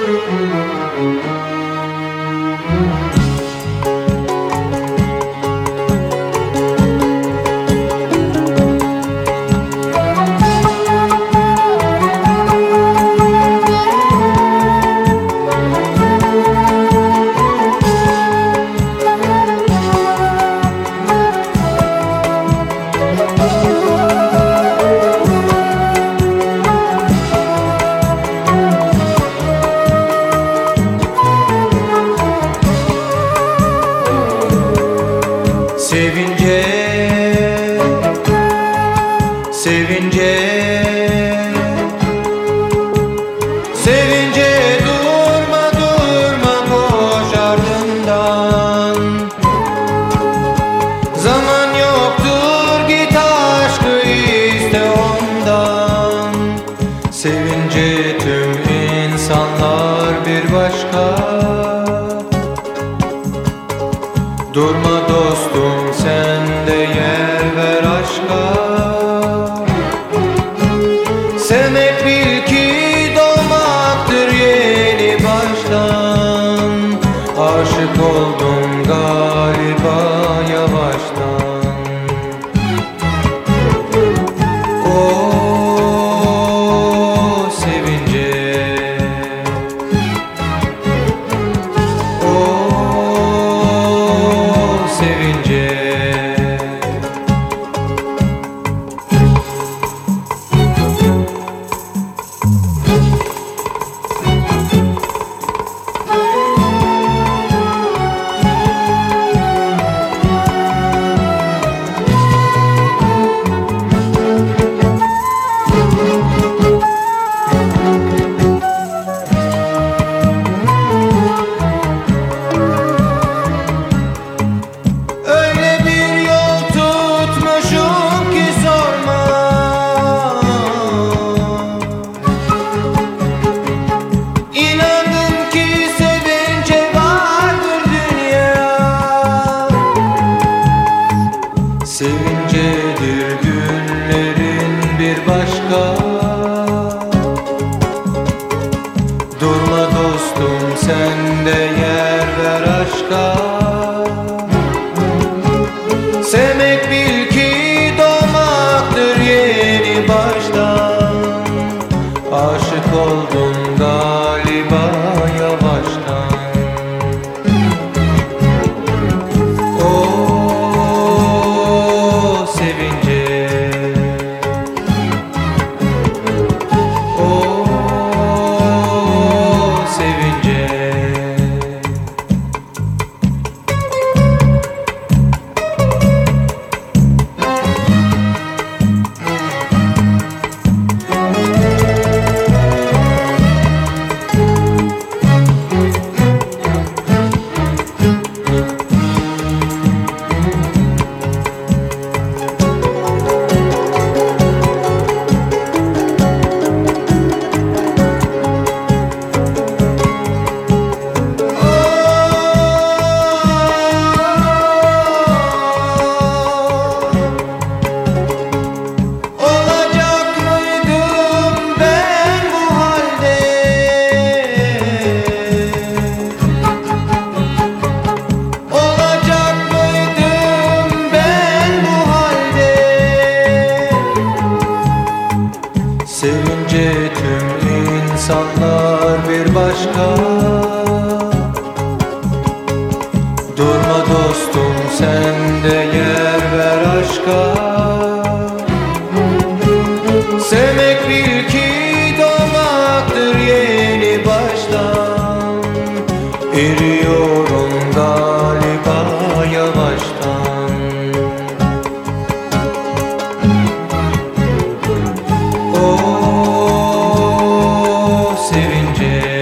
Sevince, sevince, sevince durma durma koş ardından. Zaman yoktur, git aşkı iste ondan. Sevince tüm insanlar bir başka. Durma dostum, sen de yer ver aşka. Sevmek bil ki doğmaktır yeni baştan. Aşık oldum galiba yavaştan. Oh sevince, sevince. Sevincedir günlerin bir başka. Durma dostum, sen de yer ver aşka. Sevmek bil ki doğmaktır yeni baştan. Aşık oldum galiba yavaştan. Sevince tüm insanlar bir başka. Durma dostum, sen de yer ver aşka. Sevmek bil ki doğmaktır yeni baştan. Eriyorum galiba yavaştan. Oh sevince.